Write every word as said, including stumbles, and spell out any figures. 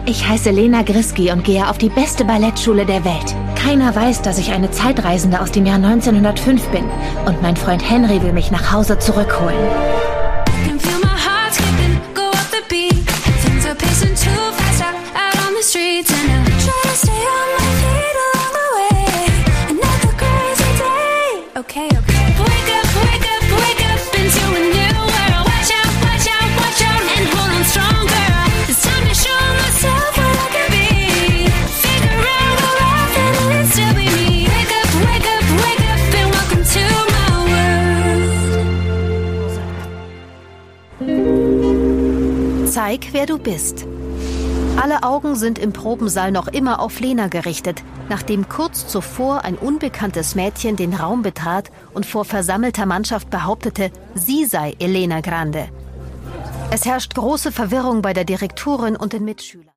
Ich heiße Lena Griski und gehe auf die beste Ballettschule der Welt. Keiner weiß, dass ich eine Zeitreisende aus dem Jahr neunzehnhundertfünf bin. Und mein Freund Henry will mich nach Hause zurückholen. Okay, okay. Wake up, wake up, wake up into a new world. Watch out, watch out, watch out, and hold on strong, girl. It's time to show myself what I can be. Figure out the life and it'll still be me. Wake up, wake up, wake up, and welcome to my world. Zeig, wer du bist. Alle Augen sind im Probensaal noch immer auf Lena gerichtet, nachdem kurz zuvor ein unbekanntes Mädchen den Raum betrat und vor versammelter Mannschaft behauptete, sie sei Elena Grande. Es herrscht große Verwirrung bei der Direktorin und den Mitschülern.